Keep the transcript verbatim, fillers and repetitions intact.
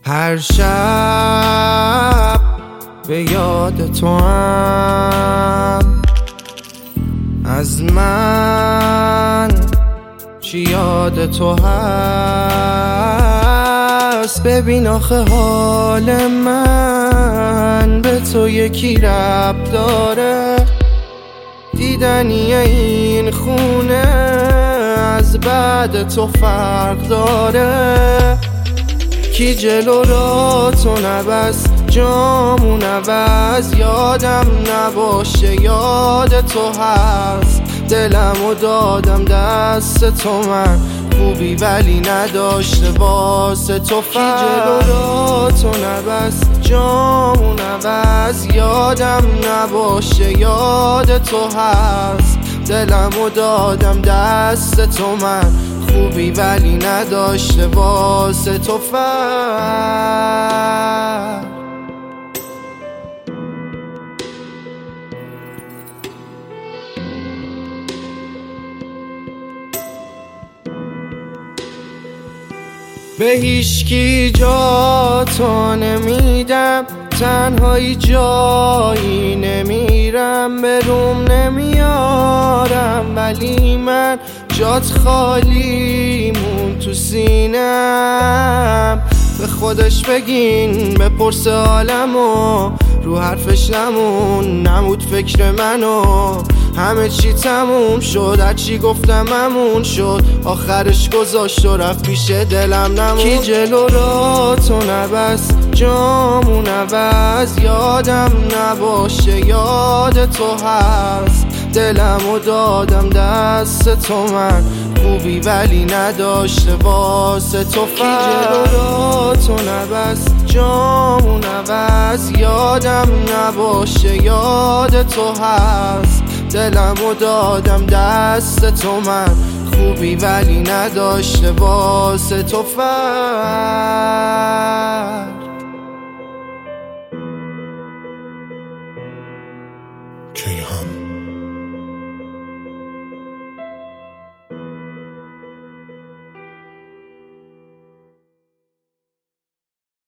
هر شب به یاد تو هم، از من چی یاد تو هست. ببین آخه حال من به تو یکی ربط داره، دیدنی این خونه از بعد تو فرق داره. کی جلو را تو نبس جامون عوض، یادم نباشه یاد تو هست. دلمو دادم دست تو، من خوبی ولی نداشته واسه تو فرق. کی جلو را تو نبس جامون عوض، یادم نباشه یاد تو هست. دلمو دادم دست تو، من خوبی ولی نداشته واسه تو فرق. به هیچکی جا تو نمیدم، تنهایی جایی نمیرم، به روم نمیارم، ولی من جات خالی مون تو سینم. به خودش بگین بپرس عالمو، رو حرفش نمون نمود فکر منو. همه چی تموم شد، هرچی گفتم همون شد، آخرش گذاشت و رفت پیش دلم نمون. کی جلو را تو نبس جامون عوض، یادم نباشه یاد تو هست. دلمو دادم دست تو، من خوبی ولی نداشته واسه تو فرق. کی جلو را تو نبس جامون عوض، یادم نباشه یاد تو هست. دلمو دادم دست تو، من خوبی ولی نداشته واسه تو فرق. کیهان